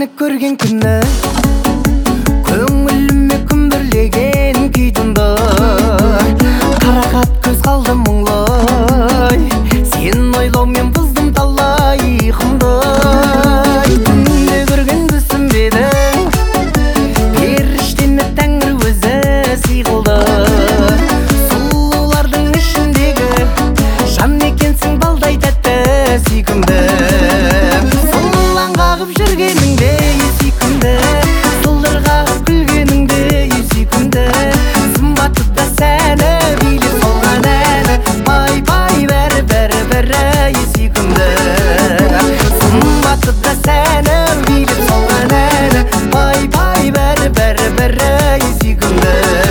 көрген күні көңіліме күмбірлеген күй тұнды. Қарақат көз қалды мұңлай, сен ойлаумен бұздым талай ұйқымды. Түнде көрген түсінбедің, періштені тәңір өзі сыйғылды. Сұлулардың ішіндегі жан екенсің балдай тәтті сүйкімді. Сылаң қағып жүргеніңде сүйкімді, сылдыр қағып күлгеніңде сүйкімді. Сымбатты да сәні билеп салған әні, пай-пай бәрі сүйкімді. Сымбатты да сәні билеп салған әні, пай-пай бәрі сүйкімді.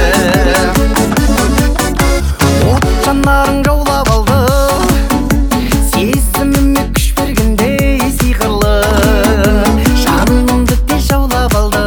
От жанарың жаулап алды, сезіміме күш бергендей сиқырлы. Жанымды тез жаулап алды,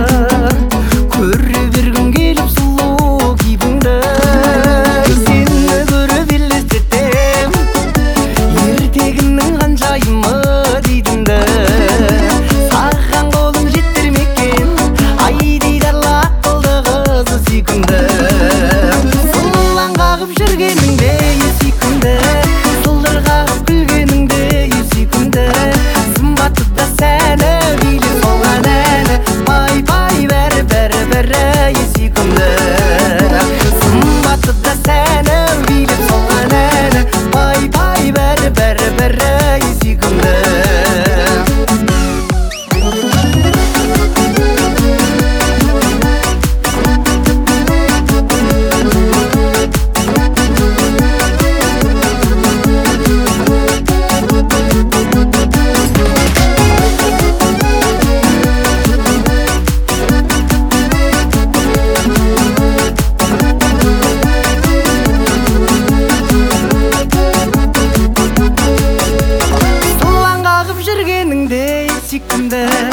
көре бергім келіп сұлу кейпіңді. Сені көріп елестетем, ертегінің ғанжайымы дейтінді. Саған қолым жетер ме екен, ай дидарлы ақылды қызы сүйкімді. Сылаң қағып жүргеніңде сүйкімді, сылдыр қағып күлгеніңде сүйкімді. Сымбатты да сәні билеп салған әні, пай-пай бәрі сүйкімді. Сымбатты да сәні билеп салған әні, пай-пай бәрі сүйкімді. Сылаң қағып жүргеніңде сүйкімді,